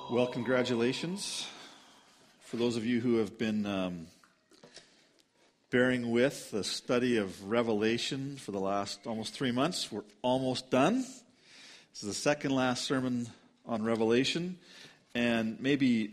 Well, congratulations. For those of you who have been bearing with the study of Revelation for the last almost 3 months, we're almost done. This is the second last sermon on Revelation, and maybe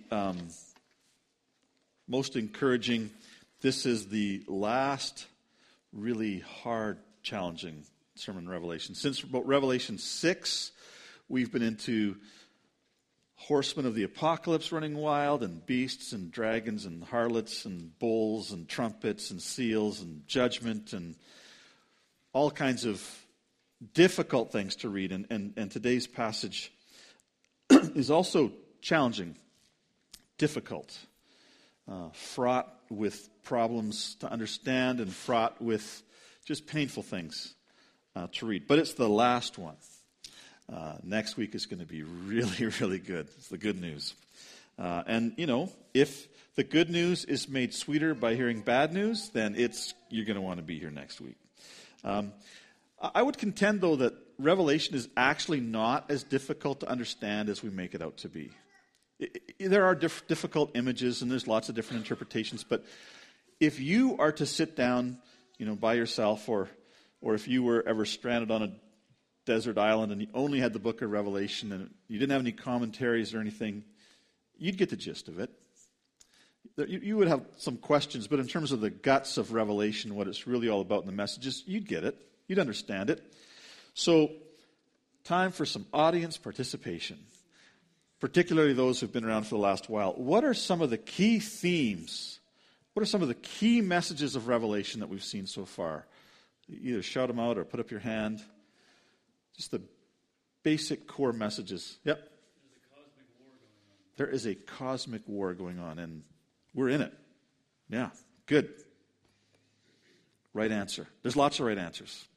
most encouraging, this is the last really hard, challenging sermon on Revelation. Since about Revelation 6, we've been into horsemen of the apocalypse running wild, and beasts and dragons and harlots and bulls and trumpets and seals and judgment and all kinds of difficult things to read. And today's passage is also challenging, difficult, fraught with problems to understand and fraught with just painful things to read. But it's the last one. Next week is going to be really, really good. It's the good news. And, you know, if the good news is made sweeter by hearing bad news, then you're going to want to be here next week. I would contend, though, that Revelation is actually not as difficult to understand as we make it out to be. There are difficult images, and there's lots of different interpretations. But if you are to sit down, you know, by yourself, or if you were ever stranded on a desert island and you only had the book of Revelation and you didn't have any commentaries or anything, you'd get the gist of it. You would have some questions, but in terms of the guts of Revelation, what it's really all about in the messages, you'd get it. You'd understand it. So, time for some audience participation, particularly those who've been around for the last while. What are some of the key themes? What are some of the key messages of Revelation that we've seen so far? Either shout them out or put up your hand. Just the basic core messages. Yep. There is a cosmic war going on, and we're in it. Yeah, good. Right answer. There's lots of right answers.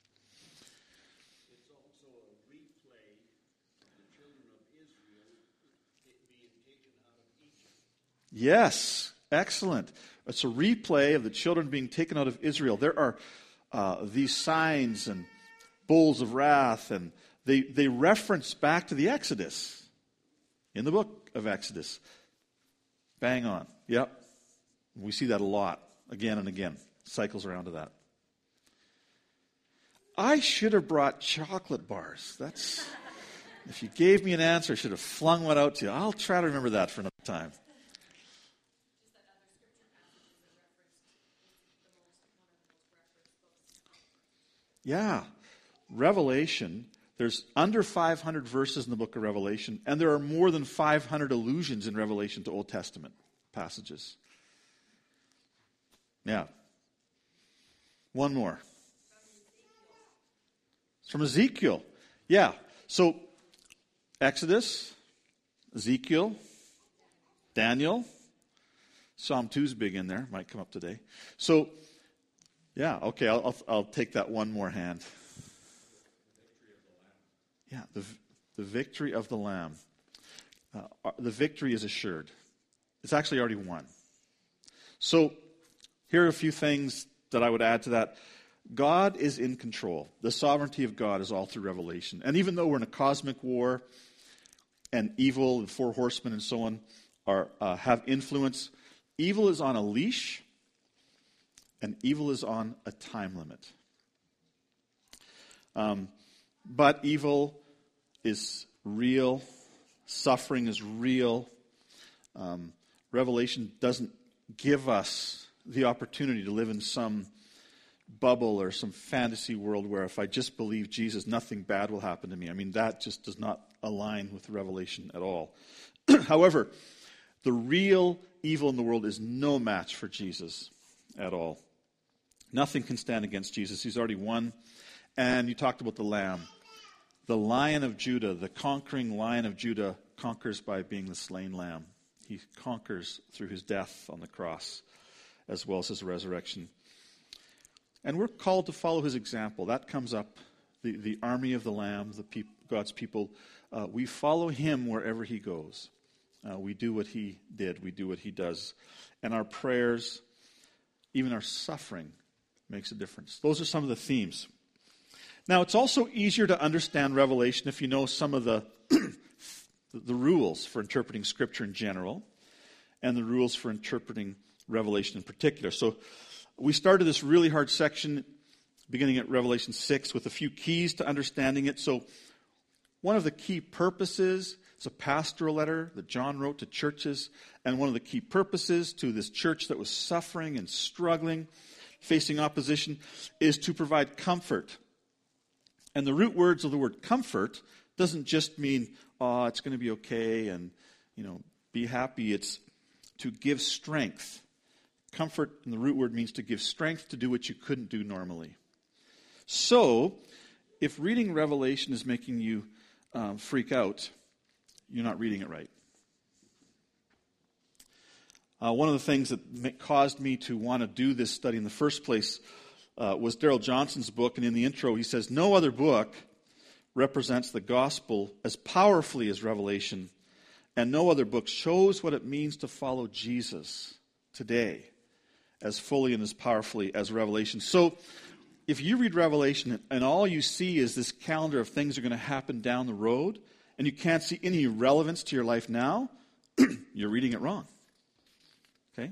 It's also a replay of the children of Israel being taken out of Egypt. Yes, excellent. It's a replay of the children being taken out of Israel. There are these signs and bowls of wrath, and they reference back to the Exodus in the book of Exodus. Bang on. Yep. We see that a lot, again and again. Cycles around to that. I should have brought chocolate bars. If you gave me an answer, I should have flung one out to you. I'll try to remember that for another time. Yeah. Revelation, there's under 500 verses in the book of Revelation, and there are more than 500 allusions in Revelation to Old Testament passages. Yeah. One more. It's from Ezekiel. Yeah. So, Exodus, Ezekiel, Daniel, Psalm 2 is big in there. Might come up today. So, yeah, okay, I'll take that one more hand. Yeah, the victory of the Lamb. The victory is assured. It's actually already won. So, here are a few things that I would add to that. God is in control. The sovereignty of God is all through Revelation. And even though we're in a cosmic war, and evil, and four horsemen and so on have influence, evil is on a leash, and evil is on a time limit. But evil is real. Suffering is real. Revelation doesn't give us the opportunity to live in some bubble or some fantasy world where if I just believe Jesus, nothing bad will happen to me. I mean, that just does not align with Revelation at all. However, the real evil in the world is no match for Jesus at all. Nothing can stand against Jesus. He's already won. And you talked about the Lamb. The Lion of Judah, the conquering Lion of Judah, conquers by being the slain Lamb. He conquers through his death on the cross, as well as his resurrection. And we're called to follow his example. That comes up, the army of the Lamb, God's people. We follow him wherever he goes. We do what he did. We do what he does. And our prayers, even our suffering, makes a difference. Those are some of the themes. Now, it's also easier to understand Revelation if you know some of the the rules for interpreting Scripture in general and the rules for interpreting Revelation in particular. So we started this really hard section beginning at Revelation 6 with a few keys to understanding it. So one of the key purposes, it's a pastoral letter that John wrote to churches, and one of the key purposes to this church that was suffering and struggling, facing opposition, is to provide comfort. And the root words of the word comfort doesn't just mean, oh, it's going to be okay and, be happy. It's to give strength. Comfort in the root word means to give strength to do what you couldn't do normally. So, if reading Revelation is making you freak out, you're not reading it right. One of the things that caused me to want to do this study in the first place was Darrell Johnson's book, and in the intro he says, no other book represents the gospel as powerfully as Revelation, and no other book shows what it means to follow Jesus today as fully and as powerfully as Revelation. So, if you read Revelation and all you see is this calendar of things that are going to happen down the road, and you can't see any relevance to your life now, you're reading it wrong. Okay?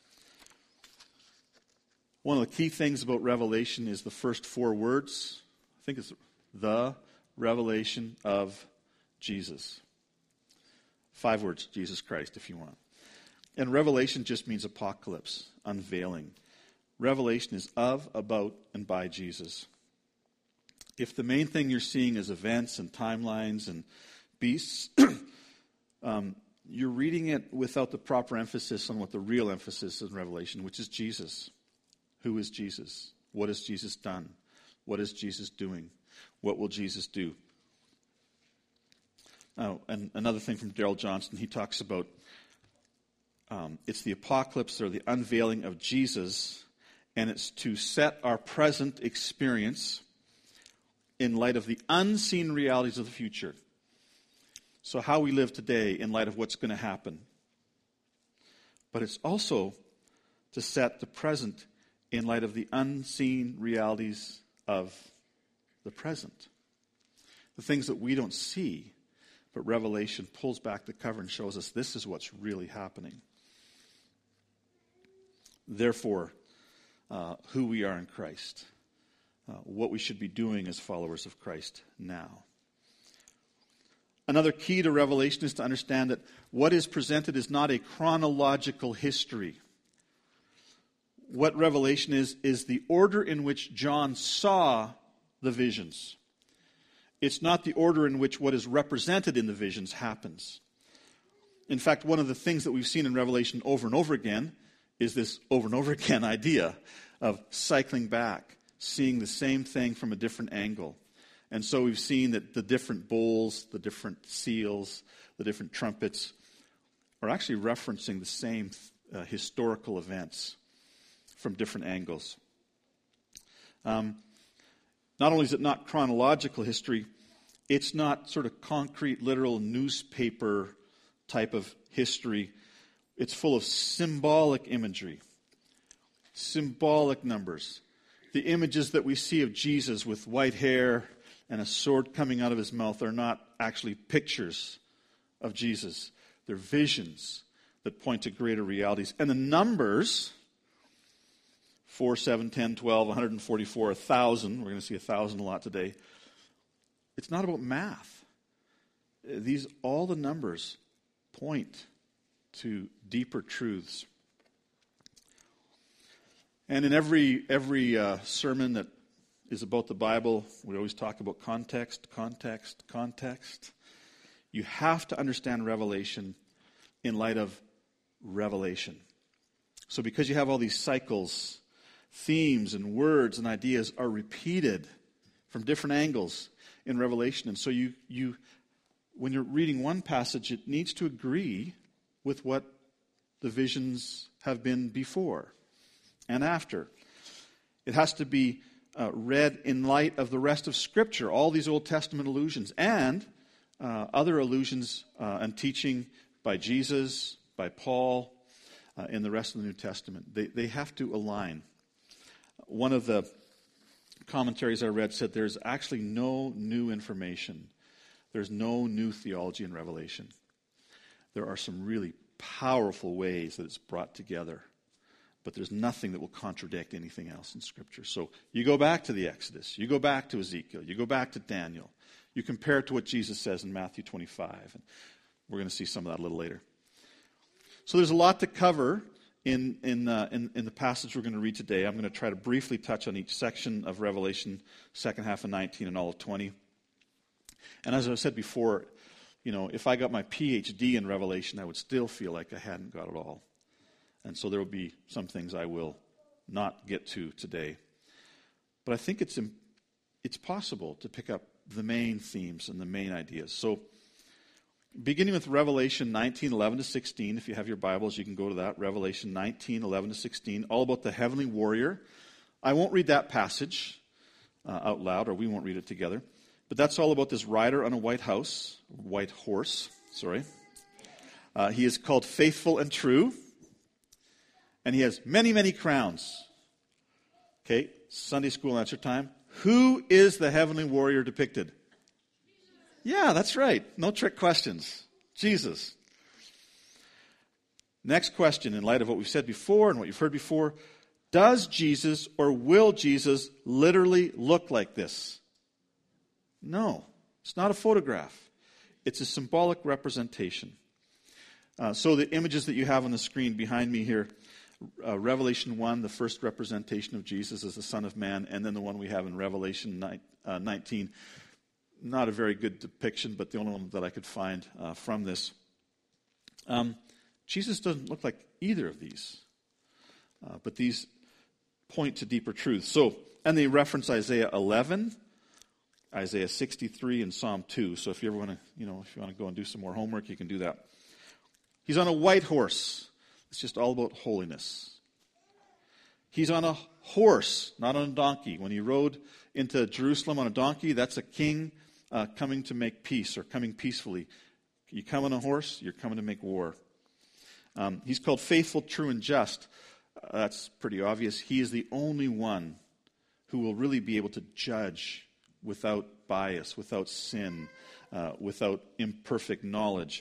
One of the key things about Revelation is the first 4 words. I think it's the revelation of Jesus. 5 words, Jesus Christ, if you want. And revelation just means apocalypse, unveiling. Revelation is of, about, and by Jesus. If the main thing you're seeing is events and timelines and beasts, you're reading it without the proper emphasis on what the real emphasis is in Revelation, which is Jesus. Who is Jesus? What has Jesus done? What is Jesus doing? What will Jesus do? Now, and another thing from Darrell Johnson, he talks about it's the apocalypse or the unveiling of Jesus, and it's to set our present experience in light of the unseen realities of the future. So how we live today in light of what's going to happen. But it's also to set the present in light of the unseen realities of the present. The things that we don't see, but Revelation pulls back the cover and shows us this is what's really happening. Therefore, who we are in Christ, what we should be doing as followers of Christ now. Another key to Revelation is to understand that what is presented is not a chronological history. What Revelation is the order in which John saw the visions. It's not the order in which what is represented in the visions happens. In fact, one of the things that we've seen in Revelation over and over again is this over and over again idea of cycling back, seeing the same thing from a different angle. And so we've seen that the different bowls, the different seals, the different trumpets are actually referencing the same historical events from different angles. Not only is it not chronological history, it's not sort of concrete, literal newspaper type of history. It's full of symbolic imagery, symbolic numbers. The images that we see of Jesus with white hair and a sword coming out of his mouth are not actually pictures of Jesus. They're visions that point to greater realities. And the numbers, 4, 7, 10, 12, 144, 1,000, we're going to see 1,000 a lot today. It's not about math. All the numbers point to deeper truths. And in every sermon that is about the Bible, we always talk about context, context, context. You have to understand Revelation in light of Revelation. So because you have all these cycles, themes and words and ideas are repeated from different angles in Revelation. And so you when you're reading one passage, it needs to agree with what the visions have been before and after. It has to be read in light of the rest of Scripture, all these Old Testament allusions, and other allusions and teaching by Jesus, by Paul, in the rest of the New Testament. They have to align. One of the commentaries I read said there's actually no new information There's no new theology in Revelation. There are some really powerful ways that it's brought together, but there's nothing that will contradict anything else in Scripture. So you go back to the Exodus, you go back to Ezekiel, you go back to Daniel, you compare it to what Jesus says in Matthew 25, and we're going to see some of that a little later. So there's a lot to cover in the passage we're going to read today. I'm going to try to briefly touch on each section of Revelation, second half of 19 and all of 20. And as I said before, if I got my PhD in Revelation, I would still feel like I hadn't got it all. And so there will be some things I will not get to today. But I think it's possible to pick up the main themes and the main ideas. So beginning with Revelation 19:11-16, if you have your Bibles, you can go to that. Revelation 19:11-16, all about the heavenly warrior. I won't read that passage out loud, or we won't read it together. But that's all about this rider on a white horse. He is called Faithful and True. And he has many, many crowns. Okay, Sunday school answer time. Who is the heavenly warrior depicted? Yeah, that's right. No trick questions. Jesus. Next question, in light of what we've said before and what you've heard before. Does Jesus or will Jesus literally look like this? No, it's not a photograph. It's a symbolic representation. So the images that you have on the screen behind me here, Revelation 1, the first representation of Jesus as the Son of Man, and then the one we have in Revelation 19. Not a very good depiction, but the only one that I could find from this. Jesus doesn't look like either of these, but these point to deeper truths. So, and they reference Isaiah 11, Isaiah 63, and Psalm 2. So if you ever want to, if you want to go and do some more homework, you can do that. He's on a white horse. It's just all about holiness. He's on a horse, not on a donkey. When he rode into Jerusalem on a donkey, that's a king coming to make peace, or coming peacefully. You come on a horse, you're coming to make war. He's called faithful, true, and just. That's pretty obvious. He is the only one who will really be able to judge without bias, without sin, without imperfect knowledge.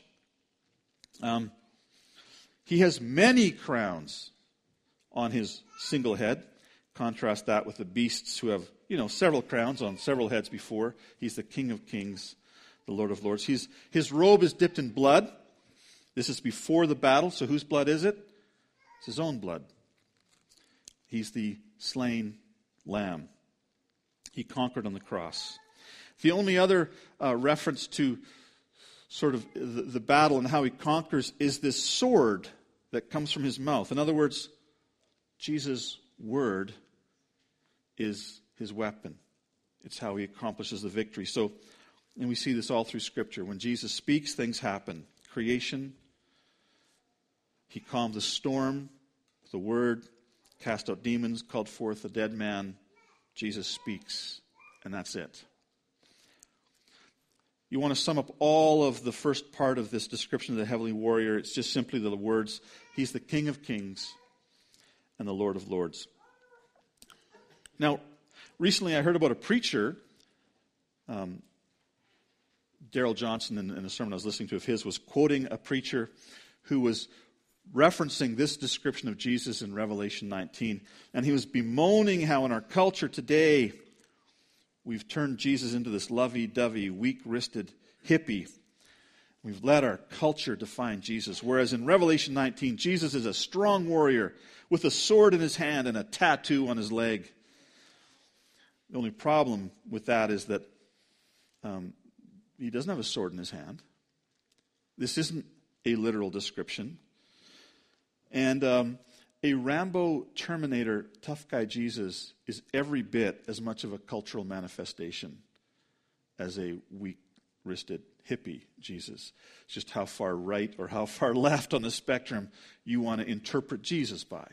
He has many crowns on his single head. Contrast that with the beasts who have, several crowns on several heads before. He's the King of Kings, the Lord of Lords. His robe is dipped in blood. This is before the battle, so whose blood is it? It's his own blood. He's the slain lamb. He conquered on the cross. The only other reference to sort of the battle and how he conquers is this sword that comes from his mouth. In other words, Jesus' word is his weapon. It's how he accomplishes the victory. So, and we see this all through Scripture. When Jesus speaks, things happen. Creation, he calmed the storm with the word, cast out demons, called forth a dead man. Jesus speaks, and that's it. You want to sum up all of the first part of this description of the heavenly warrior. It's just simply the words, he's the King of Kings and the Lord of Lords. Now, recently I heard about a preacher, Darrell Johnson, in a sermon I was listening to of his, was quoting a preacher who was referencing this description of Jesus in Revelation 19. And he was bemoaning how in our culture today, we've turned Jesus into this lovey-dovey, weak-wristed hippie. We've let our culture define Jesus. Whereas in Revelation 19, Jesus is a strong warrior with a sword in his hand and a tattoo on his leg. The only problem with that is that he doesn't have a sword in his hand. This isn't a literal description. And a Rambo Terminator tough guy Jesus is every bit as much of a cultural manifestation as a weak-wristed hippie Jesus. It's just how far right or how far left on the spectrum you want to interpret Jesus by.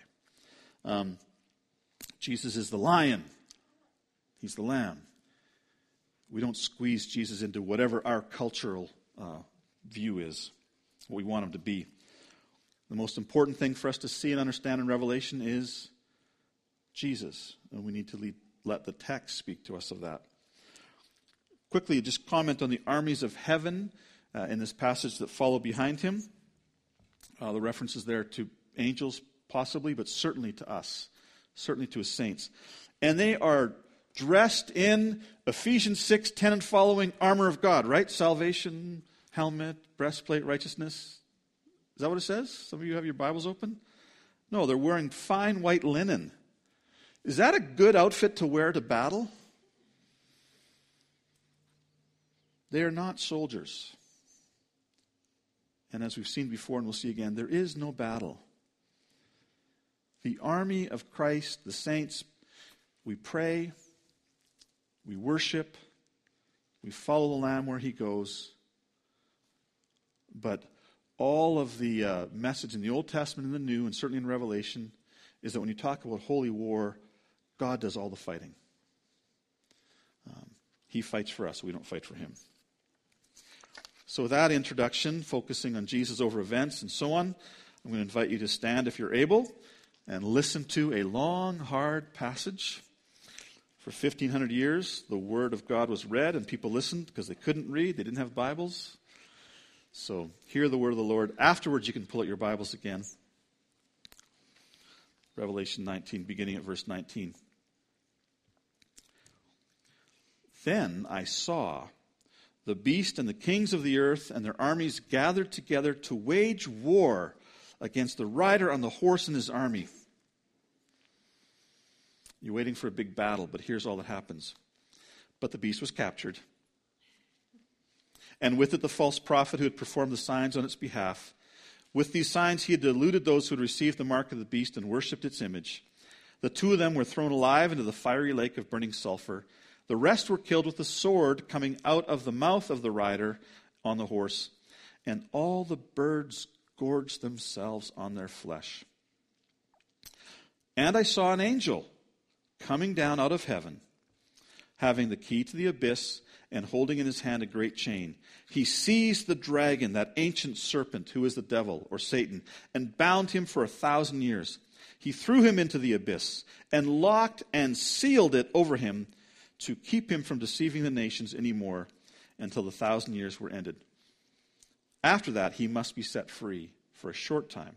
Jesus is the lion. He's the lamb. We don't squeeze Jesus into whatever our cultural view is, what we want him to be. The most important thing for us to see and understand in Revelation is Jesus. And we need to let the text speak to us of that. quickly just comment on the armies of heaven in this passage that follow behind him. The references there to angels possibly, but certainly to us, certainly to his saints. And they are dressed in Ephesians 6:10 and following armor of God, right? Salvation, helmet, breastplate, righteousness. Is that what it says? Some of you have your Bibles open? No, they're wearing fine white linen. Is that a good outfit to wear to battle? They are not soldiers. And as we've seen before and we'll see again, there is no battle. The army of Christ, the saints, we pray, we worship, we follow the Lamb where he goes. But all of the message in the Old Testament and the New, and certainly in Revelation, is that when you talk about holy war, God does all the fighting. He fights for us, we don't fight for him. So with that introduction, focusing on Jesus over events and so on, I'm going to invite you to stand if you're able and listen to a long, hard passage. For 1,500 years, the Word of God was read and people listened because they couldn't read, they didn't have Bibles. So hear the word of the Lord. Afterwards, you can pull out your Bibles again. Revelation 19, beginning at verse 19. Then I saw the beast and the kings of the earth and their armies gathered together to wage war against the rider on the horse and his army. You're waiting for a big battle, but here's all that happens. But the beast was captured, and with it the false prophet who had performed the signs on its behalf. With these signs he had deluded those who had received the mark of the beast and worshipped its image. The two of them were thrown alive into the fiery lake of burning sulfur. The rest were killed with the sword coming out of the mouth of the rider on the horse. And all the birds gorged themselves on their flesh. And I saw an angel coming down out of heaven, having the key to the abyss and holding in his hand a great chain. He seized the dragon, that ancient serpent who is the devil or Satan, and bound him for 1,000 years. He threw him into the abyss and locked and sealed it over him to keep him from deceiving the nations anymore until the 1,000 years were ended. After that, he must be set free for a short time.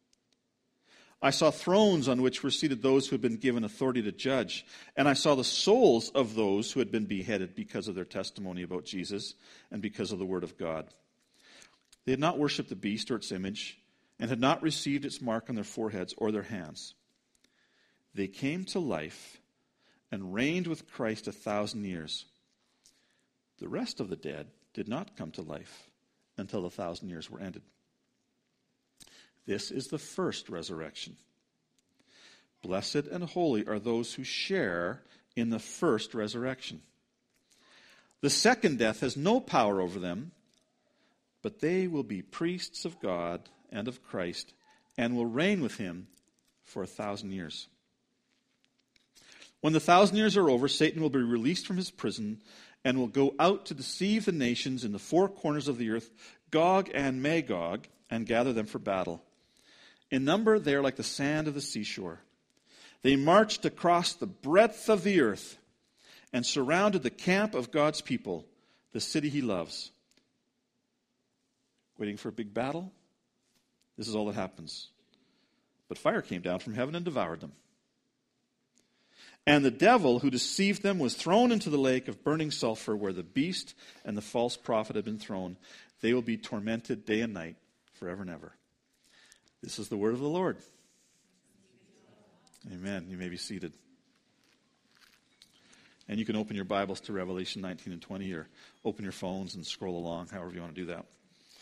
I saw thrones on which were seated those who had been given authority to judge, and I saw the souls of those who had been beheaded because of their testimony about Jesus and because of the word of God. They had not worshipped the beast or its image, and had not received its mark on their foreheads or their hands. They came to life and reigned with Christ 1,000 years. The rest of the dead did not come to life until the 1,000 years were ended. This is the first resurrection. Blessed and holy are those who share in the first resurrection. The second death has no power over them, but they will be priests of God and of Christ and will reign with him for 1,000 years. When the 1,000 years are over, Satan will be released from his prison and will go out to deceive the nations in the four corners of the earth, Gog and Magog, and gather them for battle. In number, they are like the sand of the seashore. They marched across the breadth of the earth and surrounded the camp of God's people, the city he loves. Waiting for a big battle? This is all that happens. But fire came down from heaven and devoured them. And the devil who deceived them was thrown into the lake of burning sulfur where the beast and the false prophet had been thrown. They will be tormented day and night forever and ever. This is the word of the Lord. Amen. You may be seated. And you can open your Bibles to Revelation 19 and 20, or open your phones and scroll along, however you want to do that.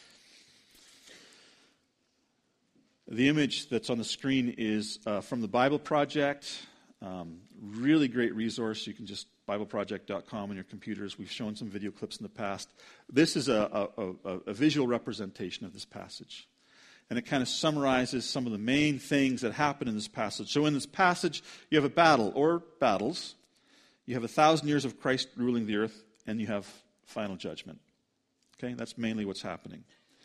The image that's on the screen is from the Bible Project. Really great resource. You can just BibleProject.com on your computers. We've shown some video clips in the past. This is a visual representation of this passage. And it kind of summarizes some of the main things that happen in this passage. So in this passage, you have a battle, or battles. You have 1,000 years of Christ ruling the earth, and you have final judgment. Okay, that's mainly what's happening.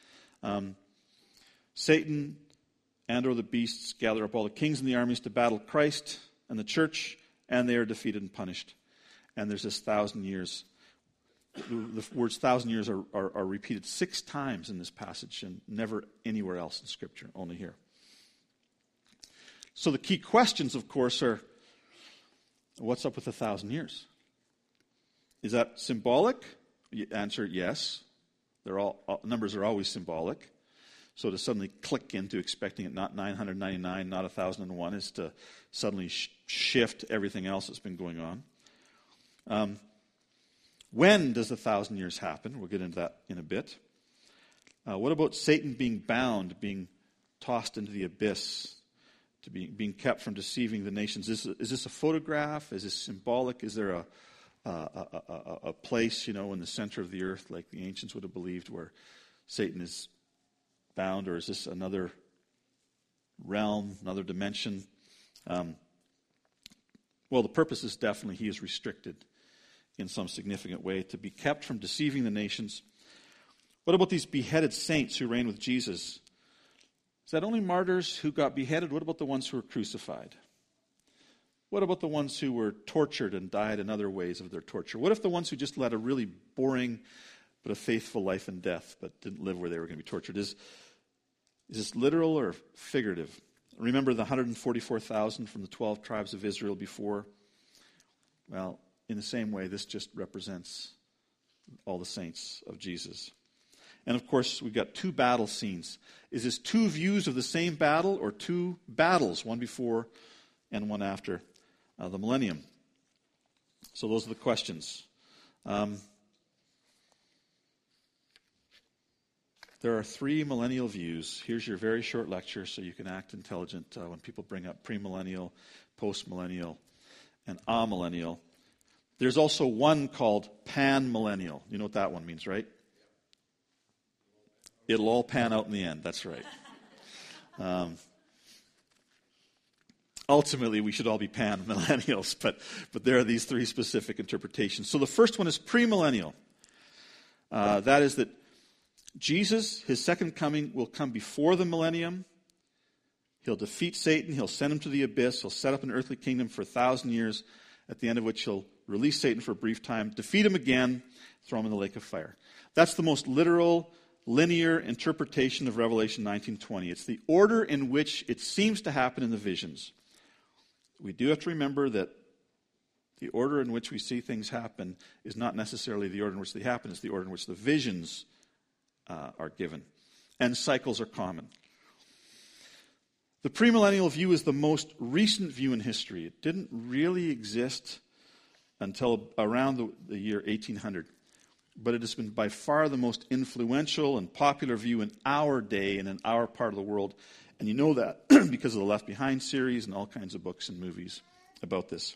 Satan and or the beasts gather up all the kings and the armies to battle Christ and the church, and they are defeated and punished. And there's this 1,000 years. The words 1,000 years are repeated 6 times in this passage and never anywhere else in Scripture, only here. So the key questions, of course, are, what's up with 1,000 years? Is that symbolic? Answer, yes. Numbers are always symbolic. So to suddenly click into expecting it not 999, not 1,001, is to suddenly shift everything else that's been going on. When does the 1,000 years happen? We'll get into that in a bit. What about Satan being bound, being tossed into the abyss, to being kept from deceiving the nations? Is this a photograph? Is this symbolic? Is there a place, in the center of the earth, like the ancients would have believed, where Satan is bound, or is this another realm, another dimension? Well, the purpose is definitely he is restricted in some significant way to be kept from deceiving the nations. What about these beheaded saints who reign with Jesus? Is that only martyrs who got beheaded? What about the ones who were crucified? What about the ones who were tortured and died in other ways of their torture? What if the ones who just led a really boring but a faithful life in death, but didn't live where they were going to be tortured? Is this literal or figurative? Remember the 144,000 from the 12 tribes of Israel before? Well, in the same way, this just represents all the saints of Jesus. And of course, we've got 2 battle scenes. Is this 2 views of the same battle, or 2 battles, one before and one after the millennium? So those are the questions. There are 3 millennial views. Here's your very short lecture so you can act intelligent when people bring up premillennial, postmillennial, and amillennial. There's also one called panmillennial. You know what that one means, right? It'll all pan out in the end. That's right. Ultimately, we should all be pan-millennials, but there are these 3 specific interpretations. So the first one is premillennial. That is that Jesus, his second coming, will come before the millennium. He'll defeat Satan. He'll send him to the abyss. He'll set up an earthly kingdom for 1,000 years, at the end of which he'll release Satan for a brief time, defeat him again, throw him in the lake of fire. That's the most literal, linear interpretation of Revelation 19:20. It's the order in which it seems to happen in the visions. We do have to remember that the order in which we see things happen is not necessarily the order in which they happen. It's the order in which the visions are given. And cycles are common. The premillennial view is the most recent view in history. It didn't really exist until around the year 1800. But it has been by far the most influential and popular view in our day and in our part of the world. And you know that because of the Left Behind series and all kinds of books and movies about this.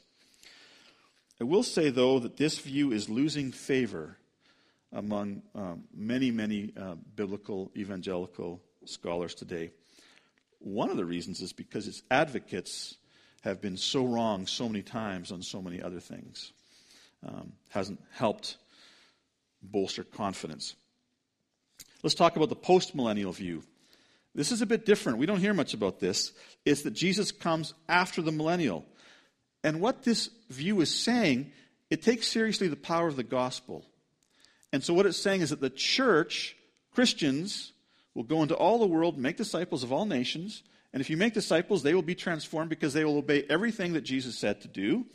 I will say, though, that this view is losing favor among many biblical evangelical scholars today. One of the reasons is because its advocates have been so wrong so many times on so many other things. Hasn't helped bolster confidence. Let's talk about the postmillennial view. This is a bit different. We don't hear much about this. It's that Jesus comes after the millennial. And what this view is saying, it takes seriously the power of the gospel. And so what it's saying is that the church, Christians, will go into all the world, make disciples of all nations. And if you make disciples, they will be transformed because they will obey everything that Jesus said to do.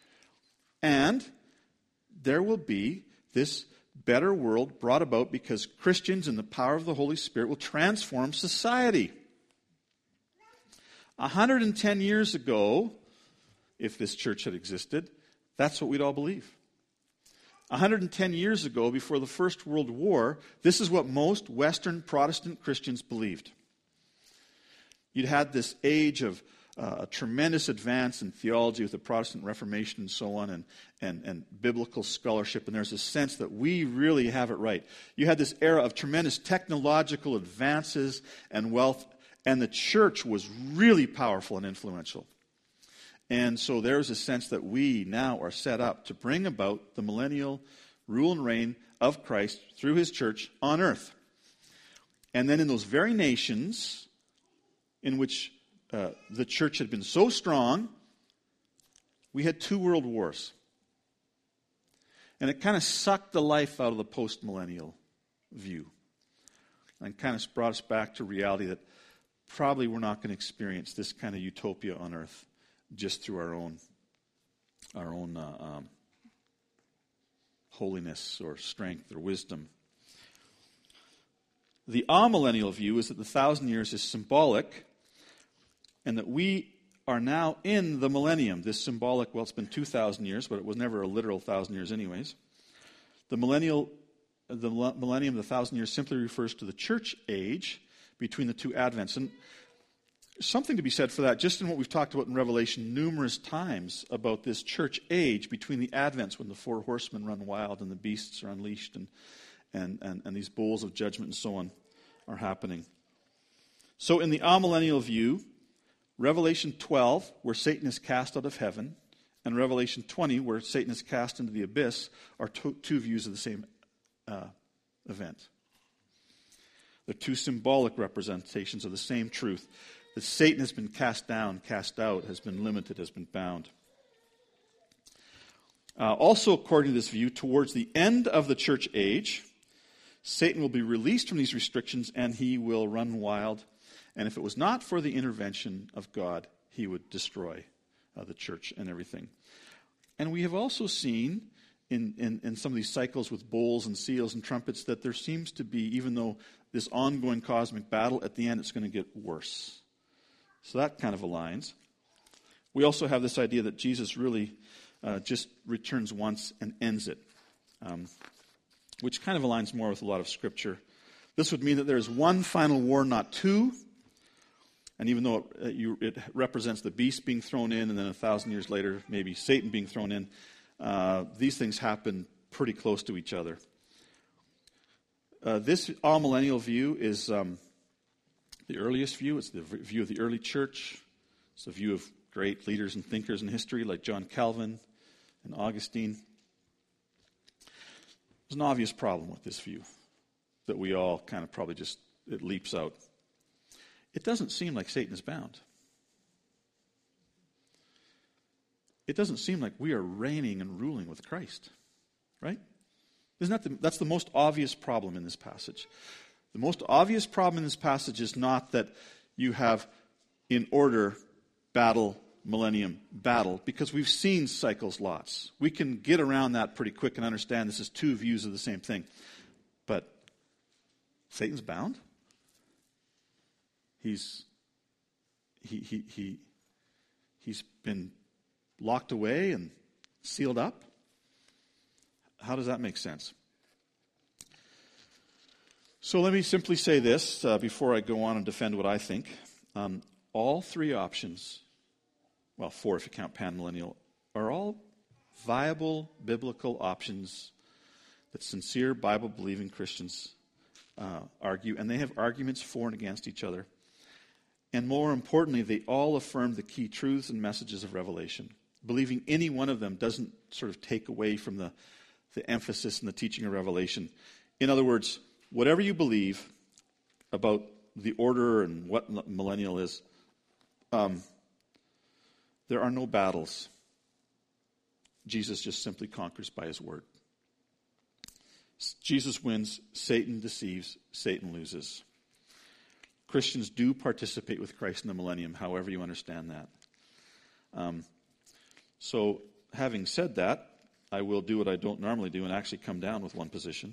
And there will be this better world brought about because Christians in the power of the Holy Spirit will transform society. 110 years ago, if this church had existed, that's what we'd all believe. 110 years ago, before the First World War, this is what most Western Protestant Christians believed. You'd had this age of a tremendous advance in theology with the Protestant Reformation and so on, and biblical scholarship, and there's a sense that we really have it right. You had this era of tremendous technological advances and wealth, and the church was really powerful and influential. And so there's a sense that we now are set up to bring about the millennial rule and reign of Christ through his church on earth. And then in those very nations in which the church had been so strong, we had 2 world wars. And it kind of sucked the life out of the post-millennial view. And kind of brought us back to reality that probably we're not going to experience this kind of utopia on earth just through our own holiness or strength or wisdom. The amillennial view is that the 1,000 years is symbolic and that we are now in the millennium. This symbolic, well, it's been 2,000 years, but it was never a literal 1,000 years anyways. The millennium, the 1,000 years, simply refers to the church age between the two advents. And there's something to be said for that, just in what we've talked about in Revelation numerous times about this church age between the advents when the four horsemen run wild and the beasts are unleashed and these bowls of judgment and so on are happening. So in the amillennial view, Revelation 12, where Satan is cast out of heaven, and Revelation 20, where Satan is cast into the abyss, are two views of the same event. They're two symbolic representations of the same truth, that Satan has been cast down, cast out, has been limited, has been bound. Also, according to this view, towards the end of the church age, Satan will be released from these restrictions and he will run wild. And if it was not for the intervention of God, he would destroy the church and everything. And we have also seen in some of these cycles with bowls and seals and trumpets that there seems to be, even though this ongoing cosmic battle, at the end it's going to get worse. So that kind of aligns. We also have this idea that Jesus really just returns once and ends it, which kind of aligns more with a lot of Scripture. This would mean that there is one final war, not two. And even though it represents the beast being thrown in, and then 1,000 years later, maybe Satan being thrown in, these things happen pretty close to each other. This amillennial view is the earliest view. It's the view of the early church. It's the view of great leaders and thinkers in history like John Calvin and Augustine. There's an obvious problem with this view that we all kind of probably just, it leaps out. It doesn't seem like Satan is bound. It doesn't seem like we are reigning and ruling with Christ, right? That's the most obvious problem in this passage. The most obvious problem in this passage is not that you have in order battle, millennium battle, because we've seen cycles lots. We can get around that pretty quick and understand this is two views of the same thing. But Satan's bound. He's been locked away and sealed up. How does that make sense? So let me simply say this before I go on and defend what I think. All three options, well, four if you count panmillennial, are all viable biblical options that sincere Bible-believing Christians argue, and they have arguments for and against each other. And more importantly, they all affirm the key truths and messages of Revelation. Believing any one of them doesn't sort of take away from the emphasis and the teaching of Revelation. In other words, whatever you believe about the order and what millennial is, there are no battles. Jesus just simply conquers by his word. Jesus wins, Satan deceives, Satan loses. Christians do participate with Christ in the millennium, however you understand that. So, having said that, I will do what I don't normally do and actually come down with one position.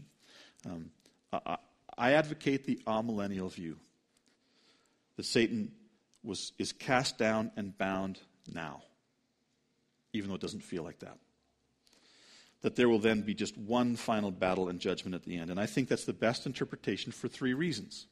I advocate the amillennial view, that Satan is cast down and bound now, even though it doesn't feel like that. That there will then be just one final battle and judgment at the end. And I think that's the best interpretation for three reasons.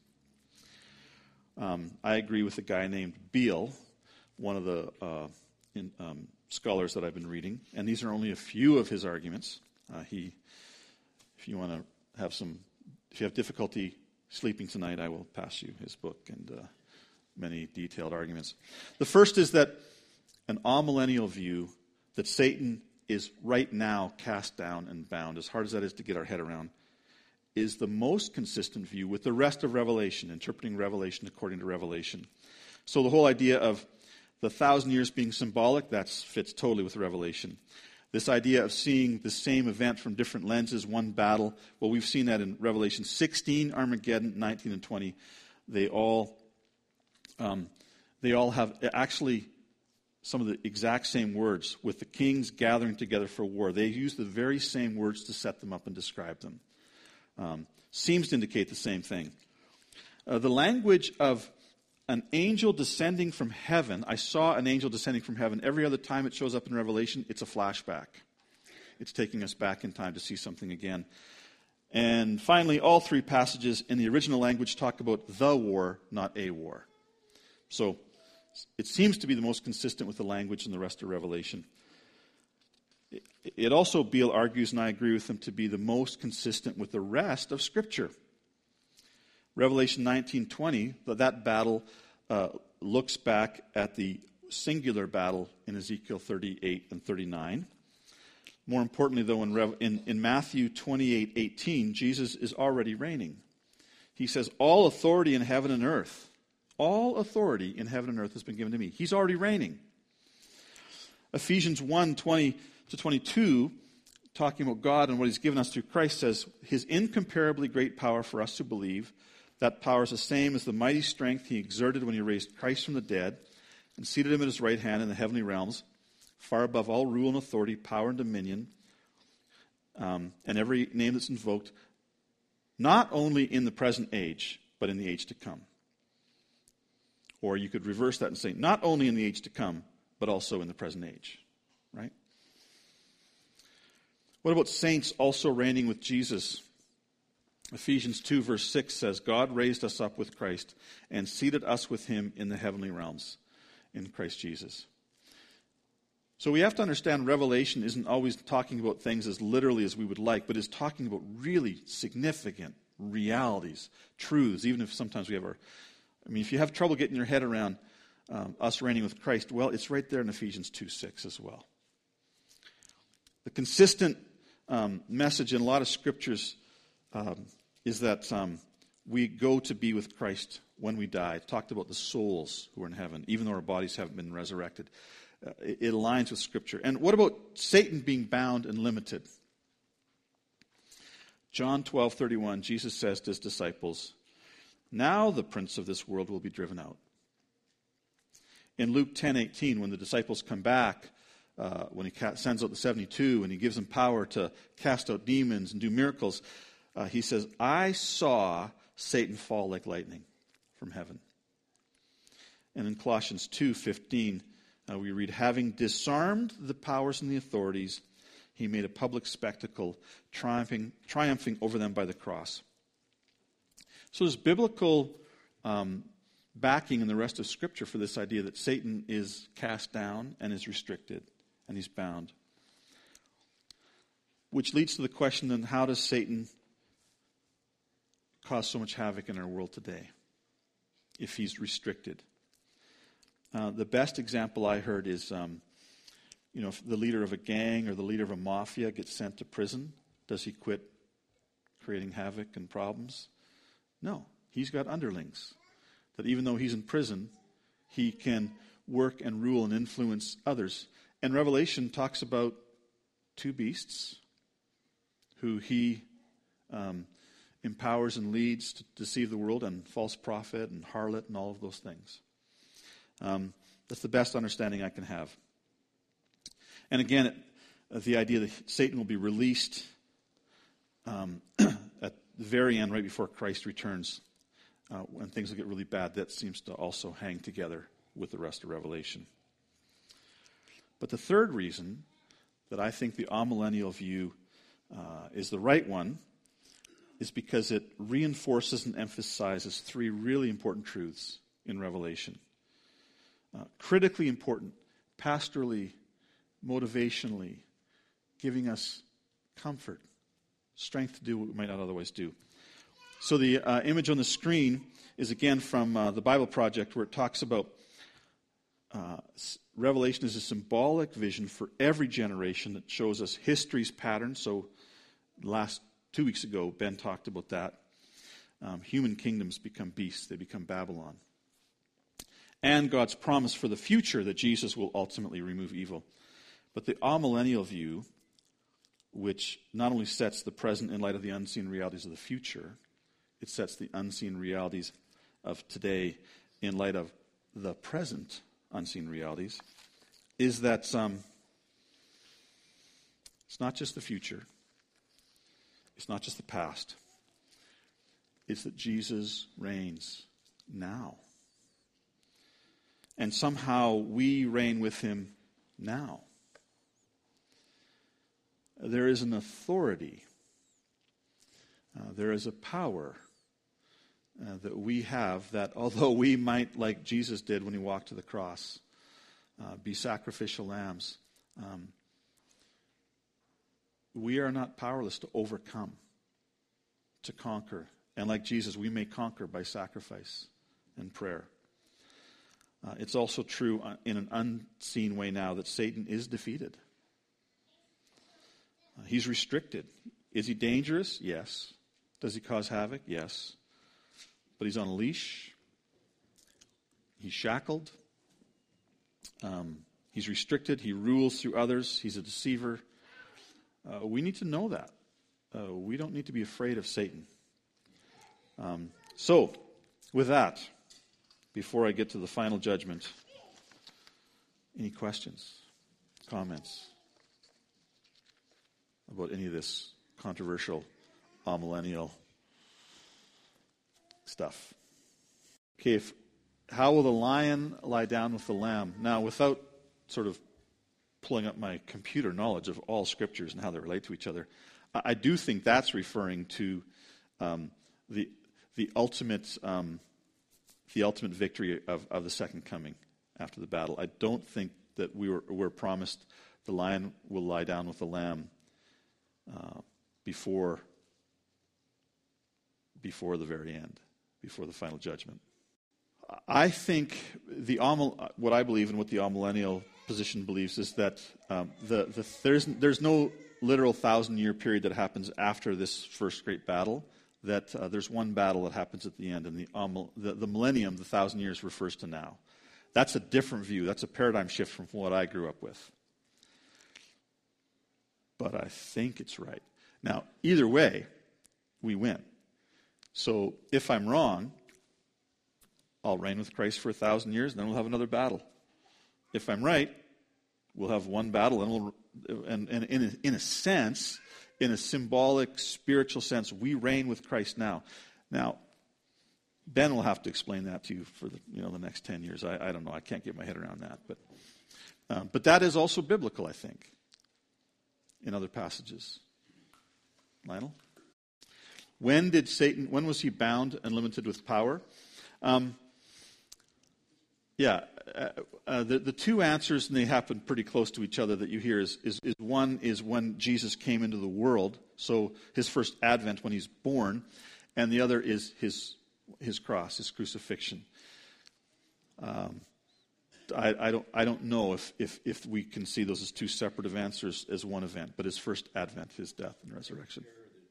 I agree with a guy named Beale, one of the scholars that I've been reading, and these are only a few of his arguments. If you have difficulty sleeping tonight, I will pass you his book and many detailed arguments. The first is that an amillennial view that Satan is right now cast down and bound, as hard as that is to get our head around, is the most consistent view with the rest of Revelation, interpreting Revelation according to Revelation. So the whole idea of the 1,000 years being symbolic, that fits totally with Revelation. This idea of seeing the same event from different lenses, one battle, well, we've seen that in Revelation 16, Armageddon, 19, and 20. They all have actually some of the exact same words, with the kings gathering together for war. They use the very same words to set them up and describe them. Seems to indicate the same thing. The language of an angel descending from heaven, I saw an angel descending from heaven. Every other time it shows up in Revelation, it's a flashback. It's taking us back in time to see something again. And finally, all three passages in the original language talk about the war, not a war. So it seems to be the most consistent with the language in the rest of Revelation. It also, Beale argues, and I agree with him, to be the most consistent with the rest of Scripture. Revelation 19:20, that battle looks back at the singular battle in Ezekiel 38 and 39. More importantly, though, in Matthew 28:18, Jesus is already reigning. He says, all authority in heaven and earth, all authority in heaven and earth has been given to me. He's already reigning. Ephesians 1:20-22, talking about God and what he's given us through Christ, says, his incomparably great power for us who believe. That power is the same as the mighty strength he exerted when he raised Christ from the dead and seated him at his right hand in the heavenly realms, far above all rule and authority, power and dominion, and every name that's invoked, not only in the present age, but in the age to come. Or you could reverse that and say, not only in the age to come, but also in the present age. Right? What about saints also reigning with Jesus? Ephesians 2 verse 6 says, God raised us up with Christ and seated us with him in the heavenly realms in Christ Jesus. So we have to understand Revelation isn't always talking about things as literally as we would like, but is talking about really significant realities, truths, even if sometimes we have if you have trouble getting your head around us reigning with Christ, well, it's right there in Ephesians 2:6 as well. The consistent message in a lot of scriptures is that we go to be with Christ when we die. It talked about the souls who are in heaven, even though our bodies haven't been resurrected. It aligns with Scripture. And what about Satan being bound and limited? John 12:31, Jesus says to his disciples, now the prince of this world will be driven out. In Luke 10:18, when the disciples come back, when he sends out the 72 and he gives them power to cast out demons and do miracles, he says, I saw Satan fall like lightning from heaven. And in Colossians 2:15, we read, having disarmed the powers and the authorities, he made a public spectacle, triumphing over them by the cross. So there's biblical backing in the rest of Scripture for this idea that Satan is cast down and is restricted, and he's bound. Which leads to the question, then, how does Satan cause so much havoc in our world today if he's restricted? The best example I heard is, if the leader of a gang or the leader of a mafia gets sent to prison, does he quit creating havoc and problems? No. He's got underlings. That even though he's in prison, he can work and rule and influence others. And Revelation talks about two beasts who he empowers and leads to deceive the world, and false prophet and harlot and all of those things. That's the best understanding I can have. And again, the idea that Satan will be released at the very end, right before Christ returns, when things will get really bad, that seems to also hang together with the rest of Revelation. But the third reason that I think the amillennial view is the right one is because it reinforces and emphasizes three really important truths in Revelation. Critically important, pastorally, motivationally, giving us comfort, strength to do what we might not otherwise do. So the image on the screen is again from the Bible Project, where it talks about Revelation is a symbolic vision for every generation that shows us history's pattern. So last 2 weeks ago, Ben talked about that. Human kingdoms become beasts. They become Babylon. And God's promise for the future that Jesus will ultimately remove evil. But the amillennial view, which not only sets the present in light of the unseen realities of the future, it sets the unseen realities of today in light of the present unseen realities, is that it's not just the future, it's not just the past, it's that Jesus reigns now. And somehow we reign with him now. There is an authority, there is a power that we have that although we might, like Jesus did when he walked to the cross, be sacrificial lambs, we are not powerless to overcome, to conquer. And like Jesus, we may conquer by sacrifice and prayer. It's also true in an unseen way now that Satan is defeated. He's restricted. Is he dangerous? Yes. Does he cause havoc? Yes. But he's on a leash. He's shackled. He's restricted. He rules through others. He's a deceiver. We need to know that. We don't need to be afraid of Satan. So, with that, before I get to the final judgment, any questions, comments about any of this controversial amillennial stuff? Okay, how will the lion lie down with the lamb? Now, without sort of pulling up my computer knowledge of all scriptures and how they relate to each other, I do think that's referring to the ultimate victory of the second coming after the battle. I don't think that we're promised the lion will lie down with the lamb before the very end, before the final judgment. I think what I believe and what the amillennial position believes is that there's no literal 1,000-year period that happens after this first great battle. That there's one battle that happens at the end, and the millennium, the 1,000 years, refers to now. That's a different view. That's a paradigm shift from what I grew up with. But I think it's right. Now, either way, we win. So if I'm wrong, I'll reign with Christ for 1,000 years, and then we'll have another battle. If I'm right, we'll have one battle, and in a sense, in a symbolic, spiritual sense, we reign with Christ now. Now, Ben will have to explain that to you for the next 10 years. I don't know. I can't get my head around that. But that is also biblical, I think, in other passages. Lionel? When was he bound and limited with power? The two answers, and they happen pretty close to each other that you hear, is one is when Jesus came into the world, so his first advent when he's born, and the other is his cross, his crucifixion. I don't know if we can see those as two separate events or as one event, but his first advent, his death and resurrection.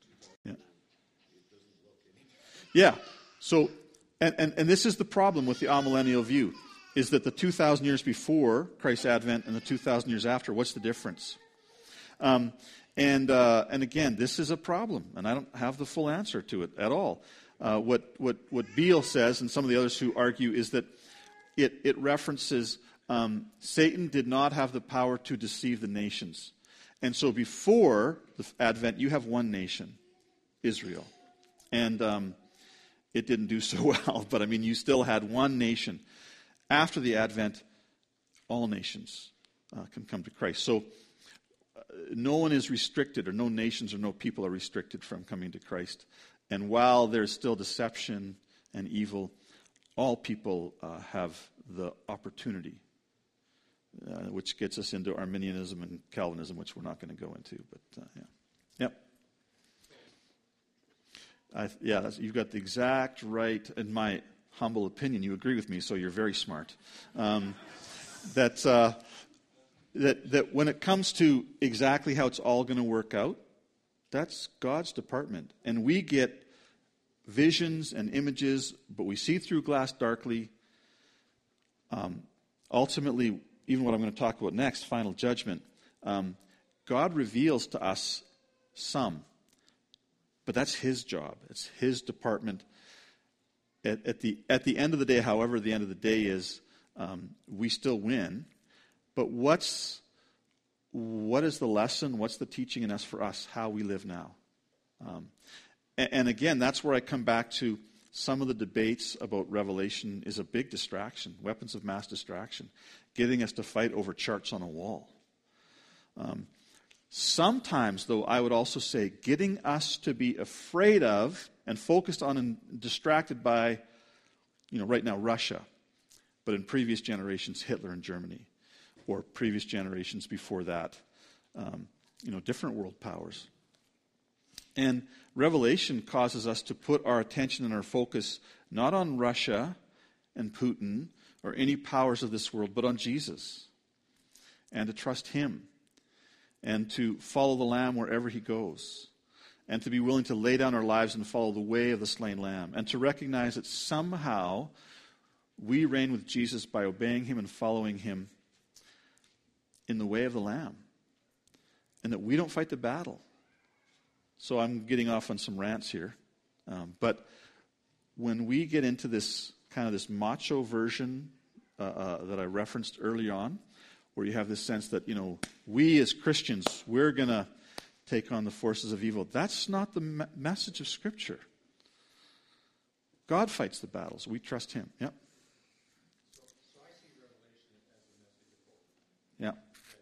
Yeah. So, and this is the problem with the amillennial view, is that the 2,000 years before Christ's advent and the 2,000 years after, what's the difference? And again, this is a problem, and I don't have the full answer to it at all. What Beale says, and some of the others who argue, is that it references Satan did not have the power to deceive the nations. And so before the advent, you have one nation, Israel. And it didn't do so well, but you still had one nation. After the advent, all nations can come to Christ. So no one is restricted, or no nations or no people are restricted from coming to Christ. And while there's still deception and evil, all people have the opportunity, which gets us into Arminianism and Calvinism, which we're not going to go into. But Yep. You've got the exact right, in my humble opinion. You agree with me, so you're very smart. That when it comes to exactly how it's all going to work out, that's God's department. And we get visions and images, but we see through glass darkly. Ultimately, even what I'm going to talk about next, final judgment, God reveals to us some, but that's his job. It's his department. At the end of the day, however the end of the day is, we still win. But what is the lesson? What's the teaching in us for us, how we live now? And again, that's where I come back to some of the debates about Revelation is a big distraction, weapons of mass distraction, getting us to fight over charts on a wall. Sometimes, though, I would also say getting us to be afraid of and focused on and distracted by, right now, Russia, but in previous generations, Hitler and Germany, or previous generations before that, different world powers. And Revelation causes us to put our attention and our focus not on Russia and Putin or any powers of this world, but on Jesus, and to trust him, and to follow the Lamb wherever he goes, and to be willing to lay down our lives and follow the way of the slain Lamb, and to recognize that somehow we reign with Jesus by obeying him and following him in the way of the Lamb, and that we don't fight the battle. So I'm getting off on some rants here, but when we get into this kind of this macho version that I referenced early on, where you have this sense that, we as Christians, we're going to take on the forces of evil. That's not the message of Scripture. God fights the battles. We trust him. Yep. So I see Revelation as a message of hope. Yeah.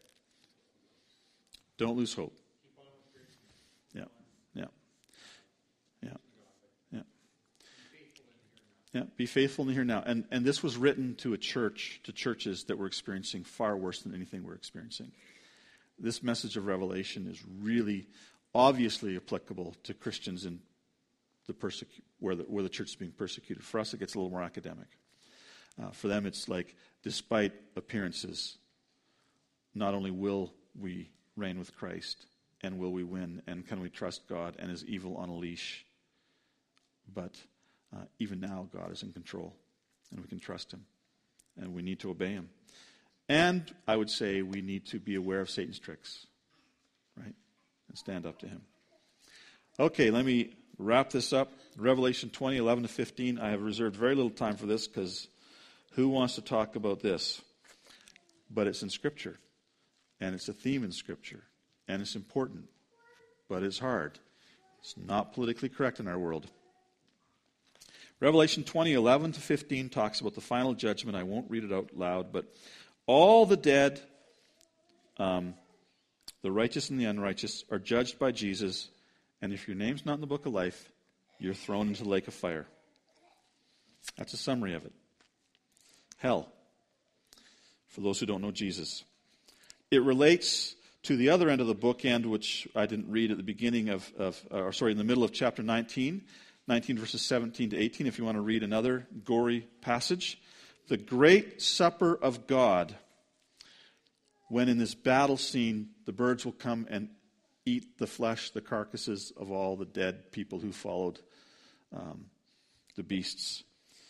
Don't lose hope. Keep on with grace. Yeah. Yeah. Yeah. Yeah. Yeah. Be faithful in the here now. And this was written to churches that were experiencing far worse than anything we're experiencing. This message of Revelation is really obviously applicable to Christians in the where the church is being persecuted. For us, it gets a little more academic. For them, it's like, despite appearances, not only will we reign with Christ, and will we win, and can we trust God, and is evil on a leash, but even now God is in control, and we can trust him, and we need to obey him. And I would say we need to be aware of Satan's tricks, right, and stand up to him. Okay, let me wrap this up. Revelation 20, 11 to 15. I have reserved very little time for this because who wants to talk about this? But it's in Scripture, and it's a theme in Scripture, and it's important, but it's hard. It's not politically correct in our world. Revelation 20, 11 to 15 talks about the final judgment. I won't read it out loud, but all the dead, the righteous and the unrighteous, are judged by Jesus, and if your name's not in the book of life, you're thrown into the lake of fire. That's a summary of it. Hell, for those who don't know Jesus. It relates to the other end of the bookend, which I didn't read at the beginning in the middle of chapter 19 verses 17 to 18, if you want to read another gory passage. The great supper of God, when in this battle scene, the birds will come and eat the flesh, the carcasses of all the dead people who followed the beasts.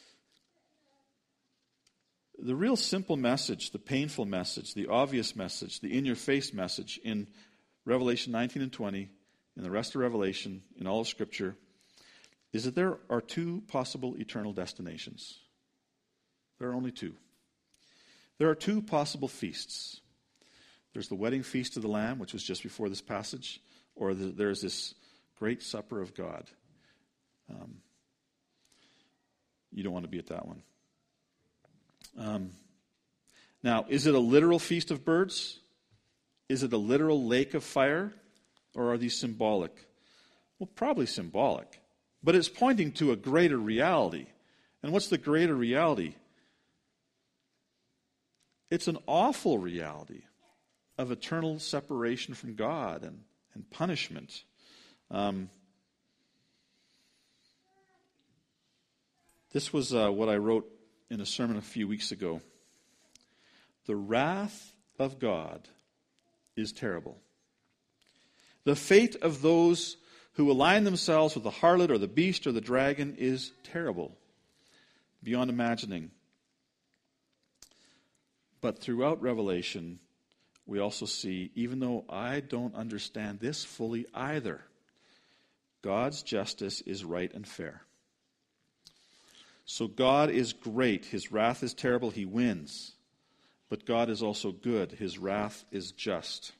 The real simple message, the painful message, the obvious message, the in-your-face message in Revelation 19 and 20, in the rest of Revelation, in all of Scripture, is that there are two possible eternal destinations. There are only two. There are two possible feasts. There's the wedding feast of the Lamb, which was just before this passage, or there's this great supper of God. You don't want to be at that one. Now, is it a literal feast of birds? Is it a literal lake of fire? Or are these symbolic? Well, probably symbolic. But it's pointing to a greater reality. And what's the greater reality? It's an awful reality of eternal separation from God and punishment. This was what I wrote in a sermon a few weeks ago. The wrath of God is terrible. The fate of those who align themselves with the harlot or the beast or the dragon is terrible, beyond imagining. But throughout Revelation, we also see, even though I don't understand this fully either, God's justice is right and fair. So God is great. His wrath is terrible. He wins. But God is also good. His wrath is just.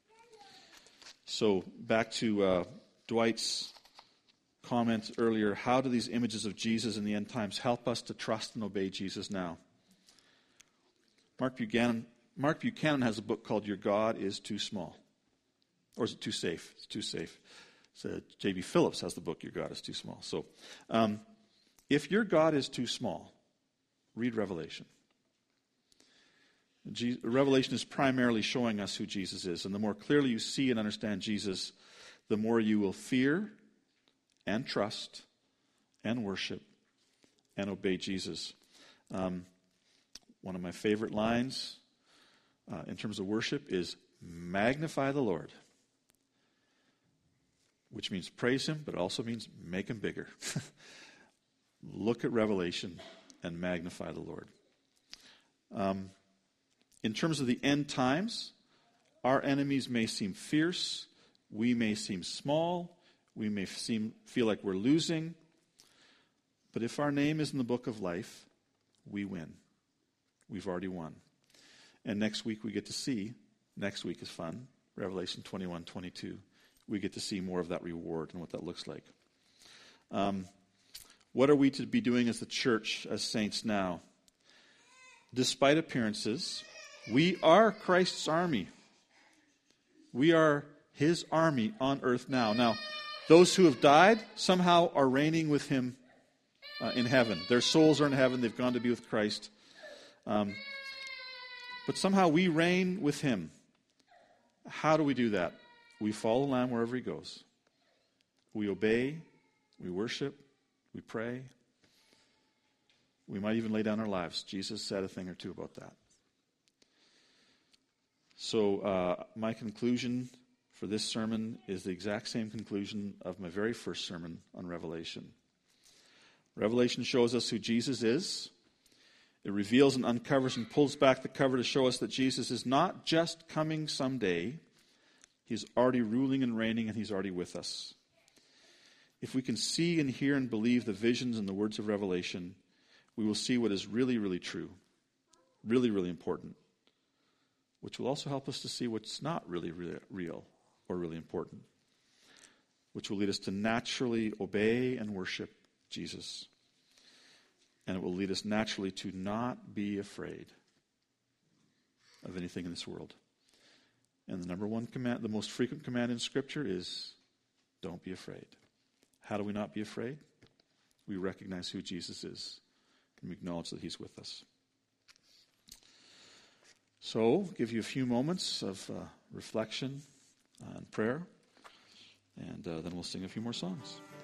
So back to Dwight's comment earlier. How do these images of Jesus in the end times help us to trust and obey Jesus now? Mark Buchanan has a book called Your God is Too Small. Or is it Too Safe? It's Too Safe. So J.B. Phillips has the book Your God is Too Small. So if your God is too small, read Revelation. Revelation is primarily showing us who Jesus is. And the more clearly you see and understand Jesus, the more you will fear and trust and worship and obey Jesus. One of my favorite lines in terms of worship is magnify the Lord, which means praise him, but it also means make him bigger. Look at Revelation and magnify the Lord. In terms of the end times, our enemies may seem fierce, we may seem small, we may feel like we're losing, but if our name is in the book of life, we win. We've already won. And next week we get to see, next week is fun, Revelation 21-22. We get to see more of that reward and what that looks like. What are we to be doing as the church, as saints now? Despite appearances, we are Christ's army. We are his army on earth now. Now, those who have died somehow are reigning with him in heaven. Their souls are in heaven. They've gone to be with Christ. But somehow we reign with him. How do we do that? We follow the Lamb wherever he goes. We obey. We worship. We pray. We might even lay down our lives. Jesus said a thing or two about that. So my conclusion for this sermon is the exact same conclusion of my very first sermon on Revelation. Revelation shows us who Jesus is. It reveals and uncovers and pulls back the cover to show us that Jesus is not just coming someday. He's already ruling and reigning, and he's already with us. If we can see and hear and believe the visions and the words of Revelation, we will see what is really, really true, really, really important, which will also help us to see what's not really, really real or really important, which will lead us to naturally obey and worship Jesus. And it will lead us naturally to not be afraid of anything in this world. And the number one command, the most frequent command in Scripture is, don't be afraid. How do we not be afraid? We recognize who Jesus is, and we acknowledge that he's with us. So, I'll give you a few moments of reflection and prayer, and then we'll sing a few more songs.